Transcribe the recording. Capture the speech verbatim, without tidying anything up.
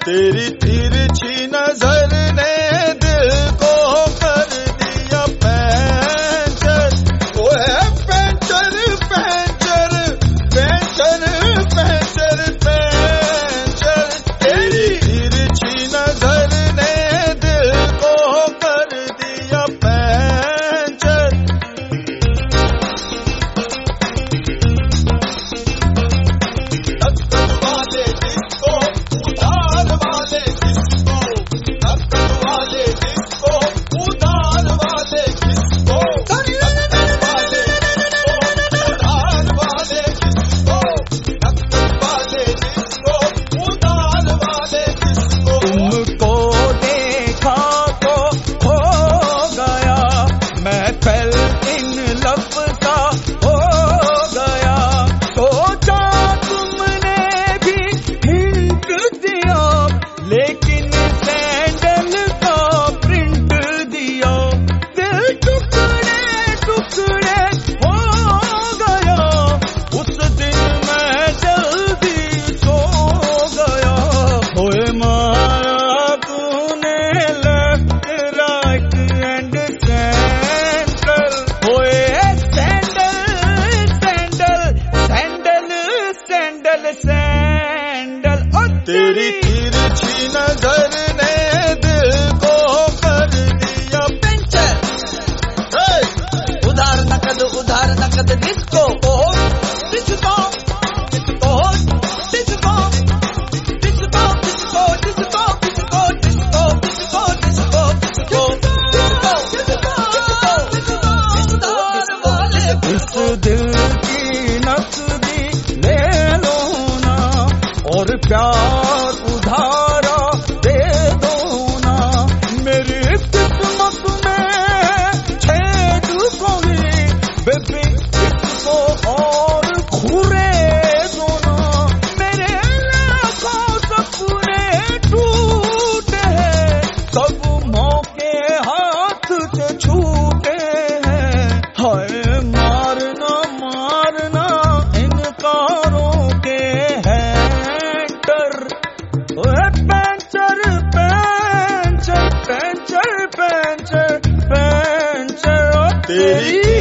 तेरी तिरछी नजर ने दिल को कर दिया पैंचर। वो है puncture puncture puncture puncture puncture. तेरी तिरछी नजर ने दिल को कर दिया पैंचर। टक्कर वाले जिसको उधार वाले जिसको टक्कर वाले जिसको उधार वाले जिसको टक्कर वाले उधार वाले जिसको टक्कर वाले जिसको उधार वाले जिसको। तुमको देखा तो हो गया मैं फैल इन लब का हो गया। सोचा तुमने भी हिंट दिया लेकिन सैंडल का प्रिंट दिया। दिल टुकड़े टुकड़े हो गया उस दिन मैं जल्दी सो गया। होए मारा तूने लेफ्ट राइट एंड सेंट्रल। होए sandal sandal sandal sandal sandal. और तेरी तिरछी नजर ने दिल को कर दिया पेंचर। उधार नकद उधार नकद disco disco disco disco disco disco disco disco disco disco disco disco. इस दिल की नकदी ले लो ना और प्यार उधारा दे दो ना। मेरी किस्मत में छेद कोई बेबी इसको और घूरे दो ना। मेरे लाखों सपने टूटे हैं सब मौके हाथ से छूटे हैं। हाय मारना मारना इन कारों के हैंटर। ओए puncture puncture puncture puncture puncture. तेरी